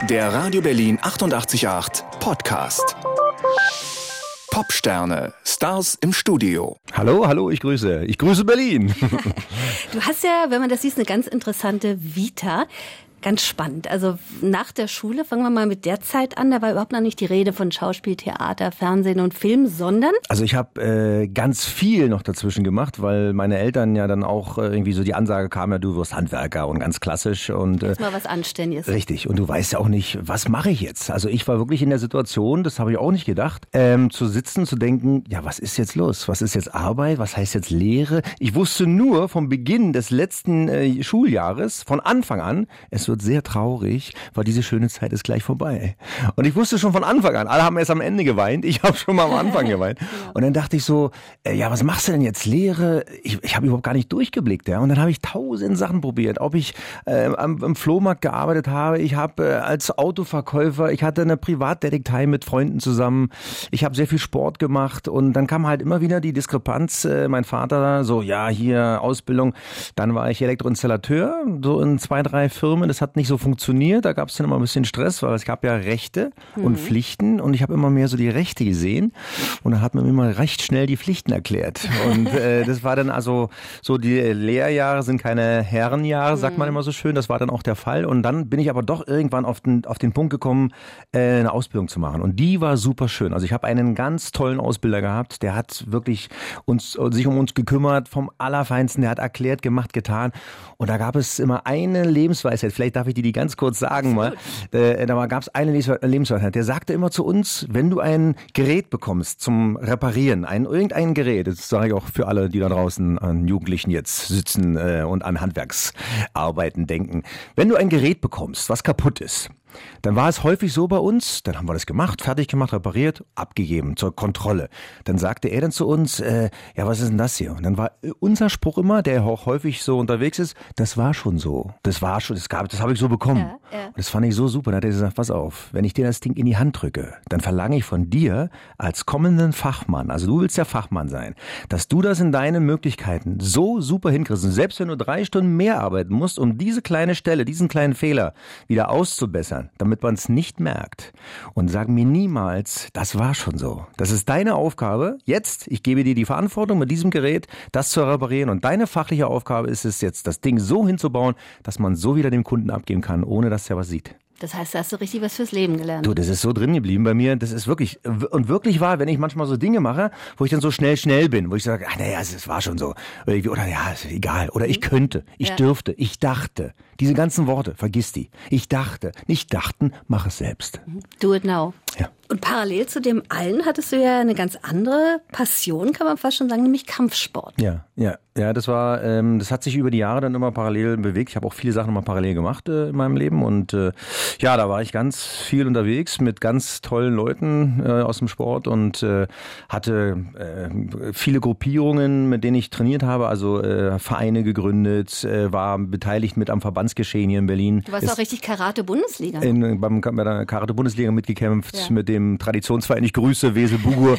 Der Radio Berlin 88.8 Podcast. Popsterne, Stars im Studio. Hallo, ich grüße Berlin. Du hast ja, wenn man das sieht, eine ganz interessante Vita. Ganz spannend. Also nach der Schule, fangen wir mal mit der Zeit an, da war überhaupt noch nicht die Rede von Schauspiel, Theater, Fernsehen und Film, sondern? Also ich habe ganz viel noch dazwischen gemacht, weil meine Eltern ja dann auch irgendwie so die Ansage kam, ja, du wirst Handwerker und ganz klassisch. Und jetzt mal was Anständiges. Richtig. Und du weißt ja auch nicht, was mache ich jetzt? Also ich war wirklich in der Situation, das habe ich auch nicht gedacht, zu sitzen, zu denken, ja, was ist jetzt los? Was ist jetzt Arbeit? Was heißt jetzt Lehre? Ich wusste nur vom Beginn des letzten Schuljahres, von Anfang an, es wird sehr traurig, weil diese schöne Zeit ist gleich vorbei. Und ich wusste schon von Anfang an, alle haben erst am Ende geweint, ich habe schon mal am Anfang geweint. Und dann dachte ich so, ja, was machst du denn jetzt? Lehre? Ich habe überhaupt gar nicht durchgeblickt. Ja. Und dann habe ich 1000 Sachen probiert, ob ich am Flohmarkt gearbeitet habe, ich habe als Autoverkäufer, ich hatte eine Privatdetektei mit Freunden zusammen, ich habe sehr viel Sport gemacht und dann kam halt immer wieder die Diskrepanz, mein Vater so, ja, hier Ausbildung, dann war ich Elektroinstallateur, so in 2, 3 Firmen, das hat nicht so funktioniert, da gab es dann immer ein bisschen Stress, weil es gab ja Rechte und Pflichten und ich habe immer mehr so die Rechte gesehen und dann hat man mir immer recht schnell die Pflichten erklärt und das war dann also so, die Lehrjahre sind keine Herrenjahre, sagt man immer so schön, das war dann auch der Fall und dann bin ich aber doch irgendwann auf den Punkt gekommen, eine Ausbildung zu machen und die war super schön, also ich habe einen ganz tollen Ausbilder gehabt, der hat wirklich sich um uns gekümmert, vom Allerfeinsten, der hat erklärt, gemacht, getan und da gab es immer eine Lebensweisheit, vielleicht darf ich die ganz kurz sagen mal. Da gab es eine Lebensweisheit. Der sagte immer zu uns, wenn du ein Gerät bekommst zum Reparieren, irgendein Gerät, das sage ich auch für alle, die da draußen an Jugendlichen jetzt sitzen und an Handwerksarbeiten denken. Wenn du ein Gerät bekommst, was kaputt ist, dann war es häufig so bei uns, dann haben wir das gemacht, fertig gemacht, repariert, abgegeben zur Kontrolle. Dann sagte er dann zu uns, ja, was ist denn das hier? Und dann war unser Spruch immer, der auch häufig so unterwegs ist, das war schon so. Das habe ich so bekommen. Ja. Und das fand ich so super. Dann hat er gesagt, pass auf, wenn ich dir das Ding in die Hand drücke, dann verlange ich von dir als kommenden Fachmann, also du willst ja Fachmann sein, dass du das in deinen Möglichkeiten so super hinkriegst. Und selbst wenn du 3 Stunden mehr arbeiten musst, um diese kleine Stelle, diesen kleinen Fehler wieder auszubessern, damit man es nicht merkt. Und sag mir niemals, das war schon so. Das ist deine Aufgabe. Jetzt, ich gebe dir die Verantwortung mit diesem Gerät, das zu reparieren. Und deine fachliche Aufgabe ist es jetzt, das Ding so hinzubauen, dass man so wieder dem Kunden abgeben kann, ohne dass er was sieht. Das heißt, da hast du richtig was fürs Leben gelernt. Du, das ist so drin geblieben bei mir. Das ist wirklich, und wirklich wahr, wenn ich manchmal so Dinge mache, wo ich dann so schnell bin, wo ich sage, naja, es war schon so. Oder ja, ist egal. Oder ich könnte, ich dürfte, ich dachte. Diese ganzen Worte, vergiss die. Ich dachte, nicht dachten, mach es selbst. Do it now. Ja. Und parallel zu dem allen hattest du ja eine ganz andere Passion, kann man fast schon sagen, nämlich Kampfsport. Ja, das hat sich über die Jahre dann immer parallel bewegt. Ich habe auch viele Sachen immer parallel gemacht in meinem Leben und da war ich ganz viel unterwegs mit ganz tollen Leuten aus dem Sport und hatte viele Gruppierungen, mit denen ich trainiert habe, also Vereine gegründet, war beteiligt mit am Verbandsgeschehen hier in Berlin. Du warst auch richtig Karate-Bundesliga. Bei der Karate-Bundesliga mitgekämpft, mit dem Traditionsverein, ich grüße Wesel Bugur,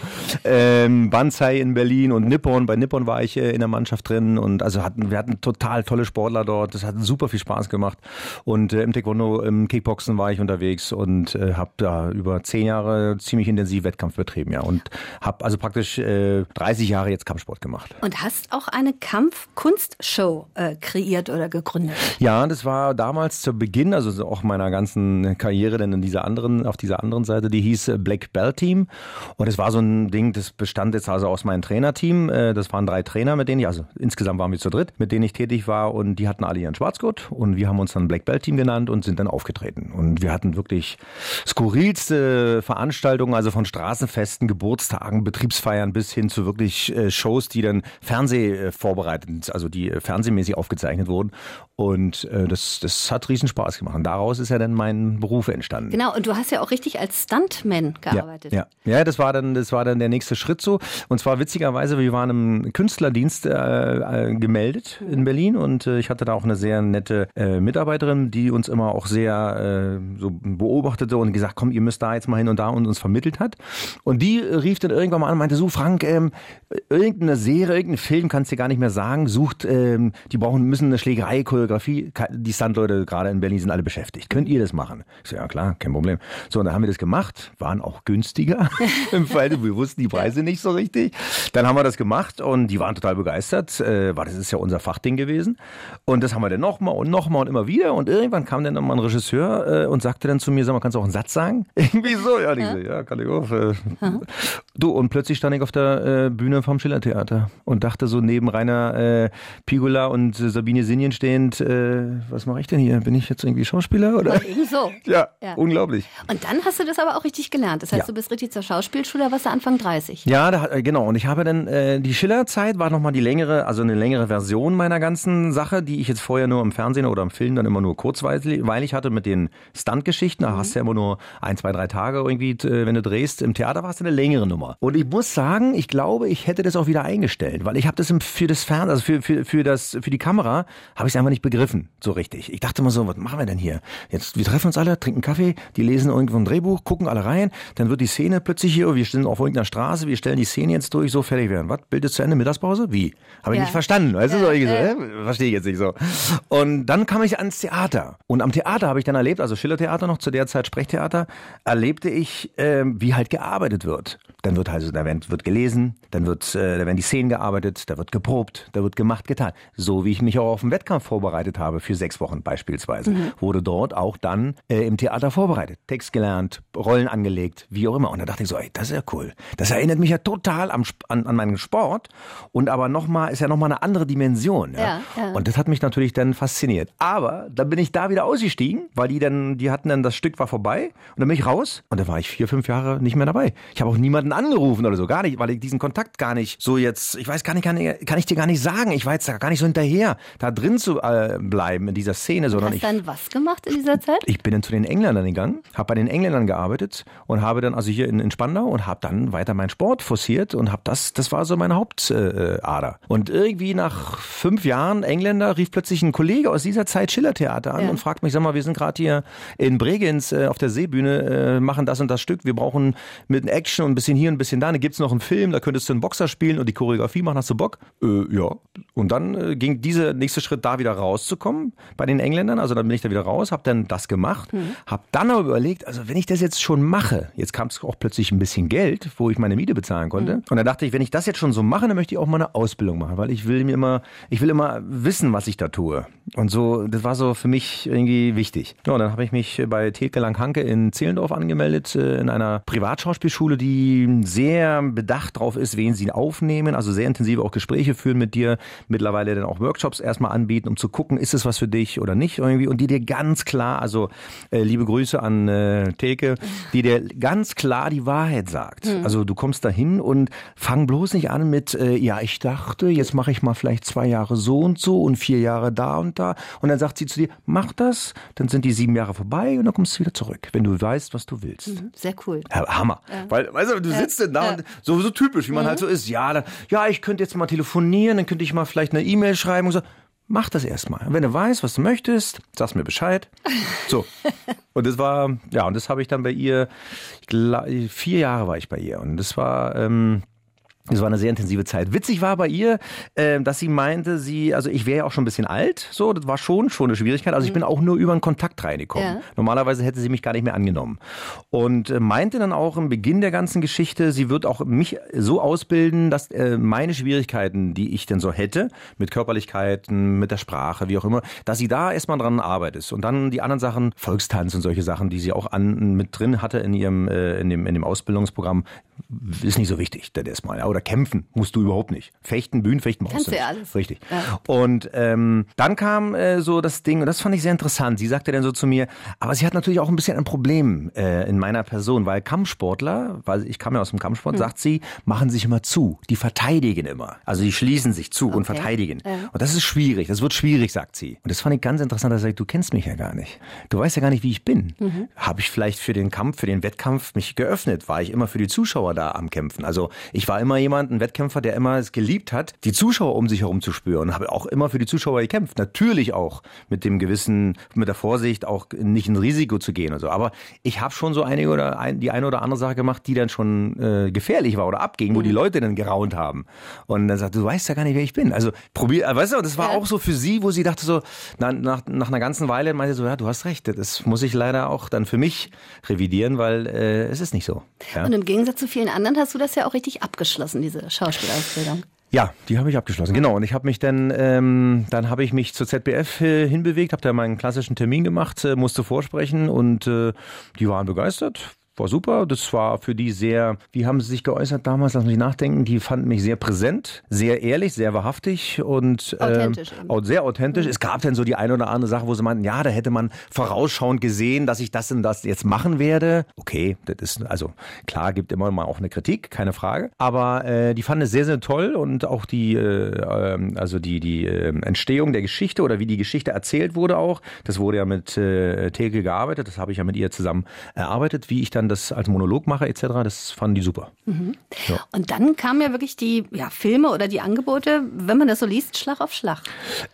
Banzai in Berlin und Nippon. Bei Nippon war ich in der Mannschaft drin und also wir hatten total tolle Sportler dort. Das hat super viel Spaß gemacht und im Taekwondo, im Kickboxen war ich unterwegs und habe da über 10 Jahre ziemlich intensiv Wettkampf betrieben, ja, und habe also praktisch 30 Jahre jetzt Kampfsport gemacht. Und hast auch eine Kampfkunstshow kreiert oder gegründet? Ja, das war damals zu Beginn, also auch meiner ganzen Karriere, denn auf dieser anderen Seite, die hieß Black Belt Team und es war so ein Ding, das bestand jetzt also aus meinem Trainerteam. Das waren 3 Trainer, mit denen ich, also insgesamt waren wir zu dritt, mit denen ich tätig war und die hatten alle ihren Schwarzgurt und wir haben uns dann Black Belt Team genannt und sind dann aufgetreten. Und wir hatten wirklich skurrilste Veranstaltungen, also von Straßenfesten, Geburtstagen, Betriebsfeiern bis hin zu wirklich Shows, die dann vorbereitet, also die fernsehmäßig aufgezeichnet wurden. Und das hat riesen Spaß gemacht. Und daraus ist ja dann mein Beruf entstanden. Genau, und du hast ja auch richtig als Stuntman gearbeitet. Ja, das war dann der nächste Schritt so. Und zwar witzigerweise, wir waren im Künstlerdienst gemeldet in Berlin und ich hatte da auch eine sehr nette Mitarbeiterin, die uns immer auch sehr so beobachtete und gesagt, komm, ihr müsst da jetzt mal hin und da und uns vermittelt hat. Und die rief dann irgendwann mal an und meinte, so Frank, irgendeine Serie, irgendeinen Film, kannst du dir gar nicht mehr sagen, sucht, die müssen eine Schlägerei, Choreografie, die Stuntleute gerade in Berlin sind alle beschäftigt. Könnt ihr das machen? Ich so, ja klar, kein Problem. So, und dann haben wir das gemacht, waren auch günstiger, im Fall, wir wussten die Preise nicht so richtig. Dann haben wir das gemacht und die waren total begeistert, das ist ja unser Fachding gewesen. Und das haben wir dann nochmal und immer wieder und irgendwann kam dann nochmal ein Regisseur und sagte dann zu mir, sag mal, kannst du auch einen Satz sagen? Irgendwie so, ja, ich so, ja, kann ich auch. Du, und plötzlich stand ich auf der Bühne vom Schillertheater und dachte so neben Rainer Pigula und Sabine Sinjen stehend, was mache ich denn hier? Bin ich jetzt irgendwie Schauspieler? Oder? So. Ja, unglaublich. Und dann hast du das aber auch richtig gelernt. Das heißt, du bist richtig zur Schauspielschule, warst du Anfang 30. Ja, genau. Und ich habe dann, die Schillerzeit war nochmal eine längere Version meiner ganzen Sache, die ich jetzt vorher nur im Fernsehen oder im Film dann immer nur kurzweilig hatte mit den Stuntgeschichten. Da hast du ja immer nur 1, 2, 3 Tage irgendwie, wenn du drehst. Im Theater war es eine längere Nummer. Und ich muss sagen, ich glaube, ich hätte das auch wieder eingestellt, weil ich habe das für das Fernsehen, also für die Kamera, habe ich es einfach nicht begriffen, so richtig. Ich dachte immer so, was machen wir denn hier? Jetzt, wir treffen uns alle, trinken Kaffee, die lesen irgendwo ein Drehbuch, gucken alle rein, dann wird die Szene plötzlich hier, wir stehen auf irgendeiner Straße, wir stellen die Szene jetzt durch, so fertig werden. Was? Bild ist zu Ende, Mittagspause? Wie? Habe ich nicht verstanden. Weißt du, so, verstehe ich jetzt nicht so. Und dann kam ich ans Theater. Und am Theater habe ich dann erlebt, also Schillertheater noch, zu der Zeit Sprechtheater, erlebte ich, wie halt gearbeitet wird. Dann wird also, da wird gelesen, da werden die Szenen gearbeitet, da wird geprobt, da wird gemacht, getan. So wie ich mich auch auf den Wettkampf vorbereitet habe, für 6 Wochen beispielsweise, wurde dort auch dann im Theater vorbereitet. Text gelernt, Rollen angelegt, wie auch immer. Und da dachte ich so, ey, das ist ja cool. Das erinnert mich ja total an meinen Sport und aber ist ja nochmal eine andere Dimension. Ja? Ja. Und das hat mich natürlich dann fasziniert. Aber dann bin ich da wieder ausgestiegen, weil die hatten dann, das Stück war vorbei und dann bin ich raus und da war ich 4, 5 Jahre nicht mehr dabei. Ich habe auch niemanden angerufen oder so, gar nicht, weil ich diesen Kontakt gar nicht so jetzt, ich weiß gar nicht, kann ich dir gar nicht sagen, ich war jetzt da gar nicht so hinterher, da drin zu bleiben in dieser Szene. Sondern hast du dann was gemacht in dieser Zeit? Ich bin dann zu den Engländern gegangen, habe bei den Engländern gearbeitet und habe dann, also hier in Spandau und habe dann weiter meinen Sport forciert und habe das war so meine Hauptader. Und irgendwie nach 5 Jahren Engländer rief plötzlich ein Kollege aus dieser Zeit Schillertheater an und fragt mich, sag mal, wir sind gerade hier in Bregenz auf der Seebühne, machen das und das Stück, wir brauchen mit Action und ein bisschen hier und ein bisschen da, dann gibt's noch einen Film, da könntest du einen Boxer spielen und die Choreografie machen, hast du Bock? Ja. Und dann ging dieser nächste Schritt, da wieder rauszukommen bei den Engländern, also dann bin ich da wieder raus, habe dann das gemacht, habe dann aber überlegt, also wenn ich das jetzt schon mache, jetzt kam es auch plötzlich ein bisschen Geld, wo ich meine Miete bezahlen konnte und dann dachte ich, wenn ich das jetzt schon so mache, dann möchte ich auch mal eine Ausbildung machen, weil ich will immer wissen, was ich da tue. Und so, das war so für mich irgendwie wichtig. Ja, und dann habe ich mich bei Thelke Lang-Hanke in Zehlendorf angemeldet, in einer Privatschauspielschule, die sehr bedacht drauf ist, wen sie aufnehmen, also sehr intensive auch Gespräche führen mit dir, mittlerweile dann auch Workshops erstmal anbieten, um zu gucken, ist es was für dich oder nicht irgendwie und die dir ganz klar, also liebe Grüße an Thelke, die dir ganz klar die Wahrheit sagt. Also du kommst dahin und fang bloß nicht an mit, ja, ich dachte, jetzt mache ich mal vielleicht 2 Jahre so und 4 Jahre da und da und dann sagt sie zu dir, mach das, dann sind die 7 Jahre vorbei und dann kommst du wieder zurück, wenn du weißt, was du willst. Sehr cool. Hammer. Ja. Weil, weißt du sitzt denn da und so typisch, wie man halt so ist. Ja, ich könnte jetzt mal telefonieren, dann könnte ich mal vielleicht eine E-Mail schreiben und so. Mach das erstmal. Wenn du weißt, was du möchtest, sagst mir Bescheid. So. Und das war, ja, und das habe ich dann bei ihr, 4 Jahre war ich bei ihr. Und das war eine sehr intensive Zeit. Witzig war bei ihr, dass sie meinte, also ich wäre ja auch schon ein bisschen alt, so, das war schon eine Schwierigkeit. Also ich bin auch nur über einen Kontakt reingekommen. Ja. Normalerweise hätte sie mich gar nicht mehr angenommen. Und meinte dann auch im Beginn der ganzen Geschichte, sie wird auch mich so ausbilden, dass meine Schwierigkeiten, die ich denn so hätte, mit Körperlichkeiten, mit der Sprache, wie auch immer, dass sie da erstmal dran arbeitet. Und dann die anderen Sachen, Volkstanz und solche Sachen, die sie auch mit drin hatte in ihrem in dem Ausbildungsprogramm, ist nicht so wichtig, das erstmal. Ja. Oder kämpfen musst du überhaupt nicht. Bühnenfechten brauchst du nicht. Kannst du ja alles. Richtig. Ja. Und dann kam so das Ding, und das fand ich sehr interessant. Sie sagte dann so zu mir, aber sie hat natürlich auch ein bisschen ein Problem in meiner Person, weil Kampfsportler, weil ich kam ja aus dem Kampfsport, sagt sie, machen sich immer zu. Die verteidigen immer. Also die schließen sich zu und verteidigen. Ja. Und das ist schwierig. Das wird schwierig, sagt sie. Und das fand ich ganz interessant, dass sie sagt, du kennst mich ja gar nicht. Du weißt ja gar nicht, wie ich bin. Habe ich vielleicht für den Wettkampf mich geöffnet? War ich immer für die Zuschauer Zuschauer da am Kämpfen. Also ich war immer ein Wettkämpfer, der immer es geliebt hat, die Zuschauer um sich herum zu spüren. Habe auch immer für die Zuschauer gekämpft. Natürlich auch mit der Vorsicht, auch nicht ins Risiko zu gehen und so. Aber ich habe schon so die eine oder andere Sache gemacht, die dann schon gefährlich war oder abging, wo die Leute dann geraunt haben. Und dann sagte, du weißt ja gar nicht, wer ich bin. Also weißt du, das war auch so für sie, wo sie dachte so, nach einer ganzen Weile meinte sie so, ja, du hast recht, das muss ich leider auch dann für mich revidieren, weil es ist nicht so. Ja? Und im Gegensatz zu vielen anderen hast du das ja auch richtig abgeschlossen, diese Schauspielausbildung. Ja, die habe ich abgeschlossen, genau. Und ich habe mich dann habe ich mich zur ZBF hinbewegt, habe da meinen klassischen Termin gemacht, musste vorsprechen und die waren begeistert. War super, das war für die sehr, wie haben sie sich geäußert damals, lass mich nachdenken, die fanden mich sehr präsent, sehr ehrlich, sehr wahrhaftig und authentisch sehr authentisch. Es gab dann so die eine oder andere Sache, wo sie meinten, ja, da hätte man vorausschauend gesehen, dass ich das und das jetzt machen werde. Okay, das ist, also klar, gibt immer mal auch eine Kritik, keine Frage, aber die fanden es sehr, sehr toll und auch die Entstehung der Geschichte oder wie die Geschichte erzählt wurde auch, das wurde ja mit Theke gearbeitet, das habe ich ja mit ihr zusammen erarbeitet, wie ich dann das als Monolog mache etc., das fanden die super. Mhm. Ja. Und dann kamen ja wirklich die Filme oder die Angebote, wenn man das so liest, Schlag auf Schlag.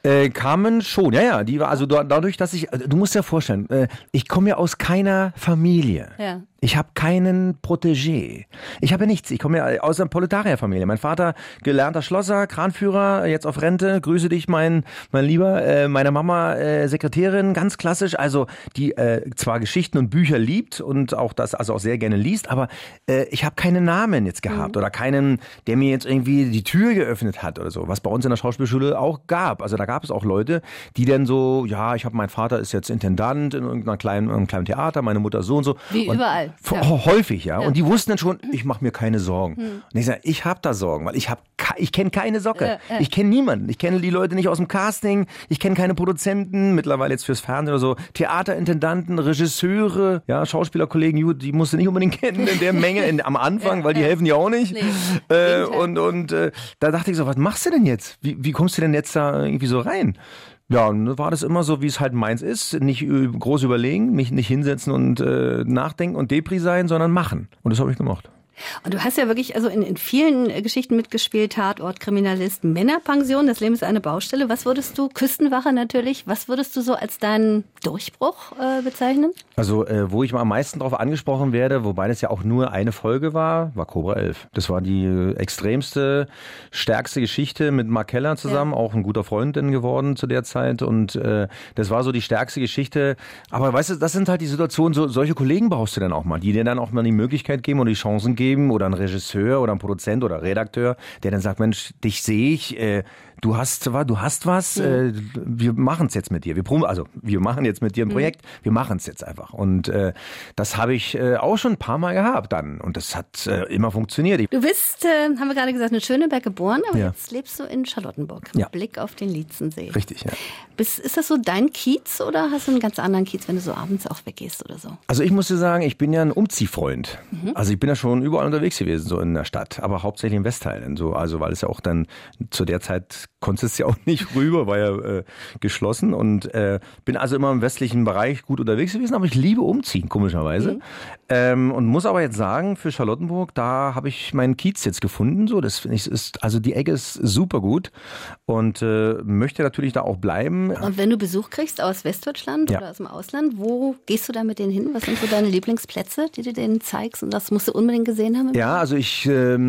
Kamen schon, ja. Die war also dadurch, dass du musst dir vorstellen, ich komme ja aus keiner Familie. Ja. Ich habe keinen Protégé. Ich habe nichts. Ich komme ja aus einer Proletarierfamilie. Mein Vater, gelernter Schlosser, Kranführer, jetzt auf Rente. Grüße dich, mein Lieber. Meine Mama, Sekretärin, ganz klassisch. Also die zwar Geschichten und Bücher liebt und auch das also auch sehr gerne liest, aber ich habe keinen Namen jetzt gehabt oder keinen, der mir jetzt irgendwie die Tür geöffnet hat oder so. Was bei uns in der Schauspielschule auch gab. Also da gab es auch Leute, die dann so, ja, mein Vater ist jetzt Intendant in irgendeinem kleinen Theater, meine Mutter so und so. Wie und überall. Häufig, ja. Und die wussten dann schon, ich mache mir keine Sorgen. Und ich sage, ich habe da Sorgen, weil ich kenne keine Socke. Ich kenne niemanden. Ich kenne die Leute nicht aus dem Casting. Ich kenne keine Produzenten, mittlerweile jetzt fürs Fernsehen oder so. Theaterintendanten, Regisseure, ja, Schauspielerkollegen, die musst du nicht unbedingt kennen in der Menge am Anfang, weil die helfen ja auch nicht. Nee, und da dachte ich so, was machst du denn jetzt? Wie kommst du denn jetzt da irgendwie so rein? Ja, und war das immer so, wie es halt meins ist. Nicht groß überlegen, mich nicht hinsetzen und nachdenken und Depri sein, sondern machen. Und das habe ich gemacht. Und du hast ja wirklich also in vielen Geschichten mitgespielt, Tatort, Kriminalist, Männerpension, das Leben ist eine Baustelle. Was würdest du, Küstenwache natürlich, was würdest du so als deinen Durchbruch bezeichnen? Also wo ich mal am meisten drauf angesprochen werde, wobei das ja auch nur eine Folge war Cobra 11. Das war die extremste, stärkste Geschichte mit Mark Keller zusammen, auch ein guter Freund denn geworden zu der Zeit und das war so die stärkste Geschichte. Aber weißt du, das sind halt die Situationen, solche Kollegen brauchst du dann auch mal, die dir dann auch mal die Möglichkeit geben und die Chancen geben, oder ein Regisseur oder ein Produzent oder Redakteur, der dann sagt, Mensch, dich sehe ich, du hast was, wir machen es jetzt mit dir. Wir machen jetzt mit dir ein Projekt, wir machen es jetzt einfach. Und das habe ich auch schon ein paar Mal gehabt dann. Und das hat immer funktioniert. Du bist, haben wir gerade gesagt, in Schöneberg geboren, aber jetzt lebst du in Charlottenburg. Mit Blick auf den Lietzensee. Richtig, ja. Ist das so dein Kiez oder hast du einen ganz anderen Kiez, wenn du so abends auch weggehst oder so? Also ich muss dir sagen, ich bin ja ein Umziehfreund. Also ich bin ja schon überall unterwegs gewesen, so in der Stadt, aber hauptsächlich im Westteil. So, also weil es ja auch dann zu der Zeit konntest ja auch nicht rüber, war ja geschlossen und bin also immer im westlichen Bereich gut unterwegs gewesen, aber ich liebe Umziehen, komischerweise. Und muss aber jetzt sagen, für Charlottenburg, da habe ich meinen Kiez jetzt gefunden. So, das finde ich, also die Ecke ist super gut und möchte natürlich da auch bleiben. Und wenn du Besuch kriegst aus Westdeutschland oder aus dem Ausland, wo gehst du da mit denen hin? Was sind so deine Lieblingsplätze, die du denen zeigst und das musst du unbedingt gesehen haben? Ja, also ich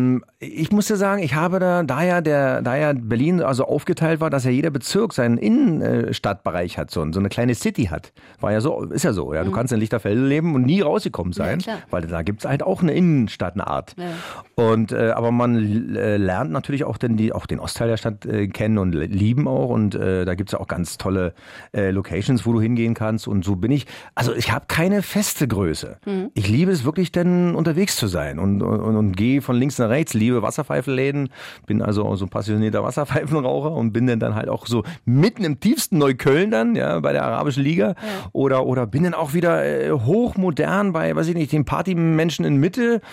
muss dir sagen, ich habe da ja Berlin also aufgeteilt war, dass ja jeder Bezirk seinen Innenstadtbereich hat, so eine kleine City hat. Ist ja so, ja. Du kannst in Lichterfelde leben und nie rausgekommen sein, weil da gibt's halt auch eine Innenstadt, eine Art. Ja. Und aber man lernt natürlich auch den Ostteil der Stadt kennen und lieben auch und da gibt's ja auch ganz tolle Locations, wo du hingehen kannst und so bin ich. Also ich habe keine feste Größe. Ich liebe es wirklich, dann unterwegs zu sein und gehe von links nach rechts, liebe Wasserpfeifenläden, bin also auch so ein passionierter Wasserpfeifenraucher Passivraucher und bin dann halt auch so mitten im tiefsten Neukölln dann, ja, bei der Arabischen Liga. Oder bin dann auch wieder hochmodern bei, weiß ich nicht, den Partymenschen in Mitte.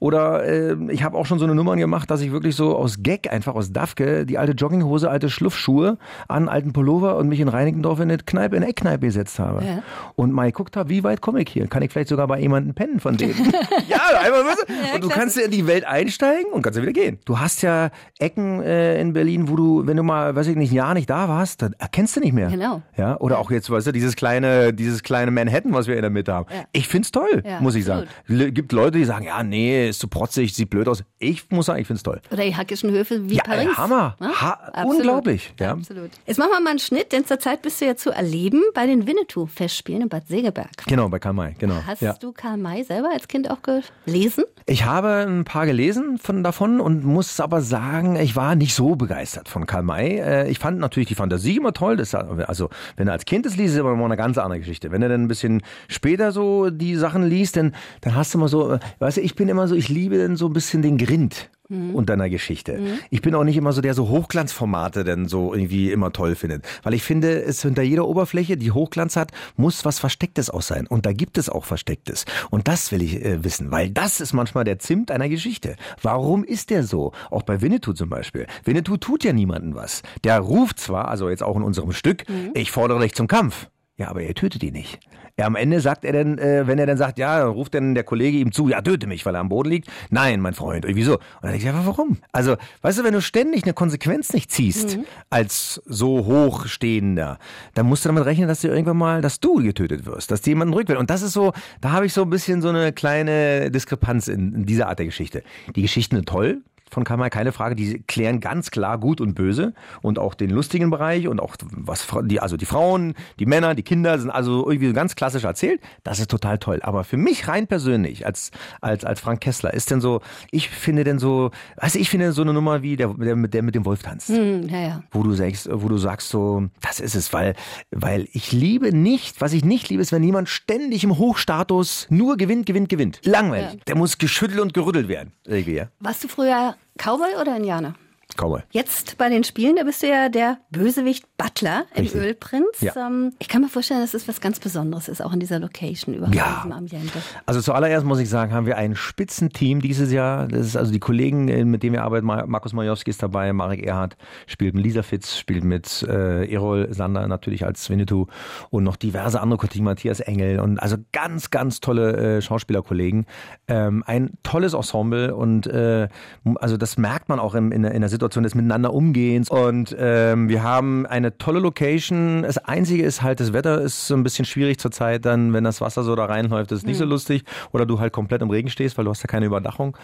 Oder ich habe auch schon so eine Nummer gemacht, dass ich wirklich so aus Gag, einfach aus Dafke, die alte Jogginghose, alte Schluffschuhe an alten Pullover und mich in Reinickendorf in eine Eckkneipe gesetzt habe. Ja. Und mal geguckt habe, wie weit komme ich hier? Kann ich vielleicht sogar bei jemandem pennen von denen? Ja, einfach und du kannst in die Welt einsteigen und kannst ja wieder gehen. Du hast ja Ecken in Berlin, wo du, wenn du mal, weiß ich nicht, ein Jahr nicht da warst, dann erkennst du nicht mehr. Genau. Ja, oder auch jetzt, weißt du, dieses kleine Manhattan, was wir in der Mitte haben. Ja. Ich find's toll, muss ich sagen. Gibt Leute, die sagen, ja, nee, ist zu protzig, sieht blöd aus. Ich muss sagen, ich find's toll. Oder die hackischen Höfe wie Paris. Ja, Hammer. Unglaublich. Ja. Absolut. Jetzt machen wir mal einen Schnitt, denn zurzeit bist du ja zu erleben bei den Winnetou-Festspielen in Bad Segeberg. Genau, bei Karl May, genau. Hast du Karl May selber als Kind auch gelesen? Ich habe ein paar gelesen davon und muss aber sagen, ich war nicht so begeistert von Karl May. Ich fand natürlich die Fantasie immer toll. Also, wenn du als Kind das liest, ist immer eine ganz andere Geschichte. Wenn du dann ein bisschen später so die Sachen liest, dann hast du immer so, weißt du, ich bin immer so, ich liebe dann so ein bisschen den Grind unter einer Geschichte. Ich bin auch nicht immer so der so Hochglanzformate dann so irgendwie immer toll findet. Weil ich finde, es hinter jeder Oberfläche, die Hochglanz hat, muss was Verstecktes auch sein. Und da gibt es auch Verstecktes. Und das will ich wissen, weil das ist manchmal der Zimt einer Geschichte. Warum ist der so? Auch bei Winnetou zum Beispiel. Winnetou tut ja niemandem was. Der ruft zwar, also jetzt auch in unserem Stück, ich fordere dich zum Kampf. Ja, aber er tötet ihn nicht. Am Ende sagt er dann, wenn er dann sagt, ja, ruft dann der Kollege ihm zu, ja, töte mich, weil er am Boden liegt. Nein, mein Freund, irgendwie so. Und dann denke ich, ja, warum? Also, weißt du, wenn du ständig eine Konsequenz nicht ziehst, als so Hochstehender, dann musst du damit rechnen, dass dass du getötet wirst, dass dir jemand rückt wird. Und das ist so, da habe ich so ein bisschen so eine kleine Diskrepanz in dieser Art der Geschichte. Die Geschichten sind toll. Von Karl May, keine Frage, die klären ganz klar Gut und Böse und auch den lustigen Bereich und auch also die Frauen, die Männer, die Kinder sind also irgendwie ganz klassisch erzählt. Das ist total toll. Aber für mich rein persönlich als Frank Kessler ist denn so, ich finde so eine Nummer wie der mit dem Wolf tanzt. Wo du sagst so, das ist es, weil ich liebe nicht, was ich nicht liebe, ist, wenn jemand ständig im Hochstatus nur gewinnt. Langweilig. Ja. Der muss geschüttelt und gerüttelt werden. Warst du früher Cowboy oder Indianer? Cowboy. Jetzt bei den Spielen, da bist du ja der Bösewicht Butler im Ölprinz. Ja. Ich kann mir vorstellen, dass es was ganz Besonderes ist, auch in dieser Location, überhaupt in diesem Ambiente. Also zuallererst muss ich sagen, haben wir ein Spitzenteam dieses Jahr. Das ist also die Kollegen, mit denen wir arbeiten. Markus Majowski ist dabei, Marek Erhardt spielt mit Lisa Fitz, spielt mit Erol Sander natürlich als Winnetou und noch diverse andere Kollegen, Matthias Engel und also ganz, ganz tolle Schauspielerkollegen. Ein tolles Ensemble und also das merkt man auch in der Situation des Miteinander Umgehens und wir haben eine tolle Location. Das Einzige ist halt, das Wetter ist so ein bisschen schwierig zurzeit, dann, wenn das Wasser so da reinläuft, ist es nicht so lustig oder du halt komplett im Regen stehst, weil du hast ja keine Überdachung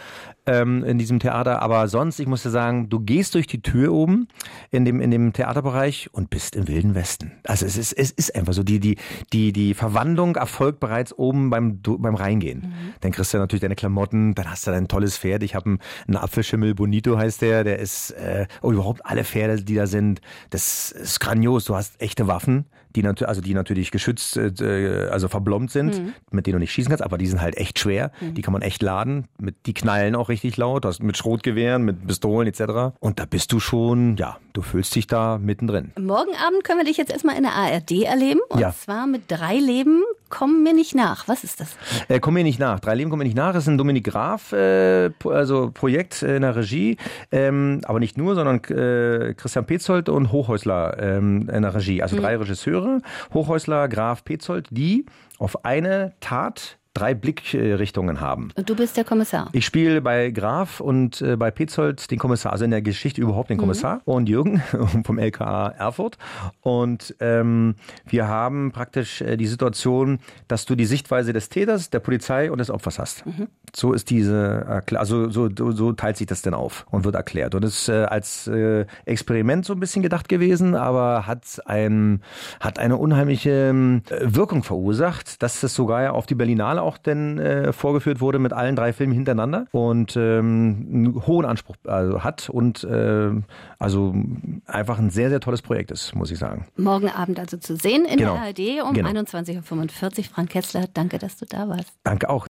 in diesem Theater, aber sonst, ich muss dir sagen, du gehst durch die Tür oben in dem Theaterbereich und bist im Wilden Westen. Also es ist einfach so, die Verwandlung erfolgt bereits oben beim Reingehen. Dann kriegst du natürlich deine Klamotten, dann hast du dein tolles Pferd. Ich habe einen Apfelschimmel, Bonito heißt der ist überhaupt alle Pferde, die da sind, das ist grandios. Du hast echte Waffen, die natürlich geschützt, also verblombt sind, mit denen du nicht schießen kannst, aber die sind halt echt schwer. Die kann man echt laden. Die knallen auch richtig laut. Du hast mit Schrotgewehren, mit Pistolen etc. Und da bist du schon, du fühlst dich da mittendrin. Morgen Abend können wir dich jetzt erstmal in der ARD erleben. Und zwar mit 3 Leben kommen mir nicht nach. Was ist das? Kommen mir nicht nach. 3 Leben kommen mir nicht nach. Das ist ein Dominik Graf Projekt in der Regie. Aber nicht nur, sondern Christian Petzold und Hochhäusler in der Regie. Also 3 Regisseure, Hochhäusler, Graf, Petzold, die auf eine Tat 3 Blickrichtungen haben. Und du bist der Kommissar? Ich spiele bei Graf und bei Petzold den Kommissar, also in der Geschichte überhaupt den Kommissar und Jürgen vom LKA Erfurt. Und wir haben praktisch die Situation, dass du die Sichtweise des Täters, der Polizei und des Opfers hast. So ist so teilt sich das denn auf und wird erklärt. Und es ist als Experiment so ein bisschen gedacht gewesen, aber hat eine unheimliche Wirkung verursacht, dass es sogar auf die Berlinale auch denn vorgeführt wurde mit allen 3 Filmen hintereinander und einen hohen Anspruch hat und also einfach ein sehr, sehr tolles Projekt ist, muss ich sagen. Morgen Abend also zu sehen in der ARD um 21.45 Uhr. Frank Kessler, danke, dass du da warst. Danke auch.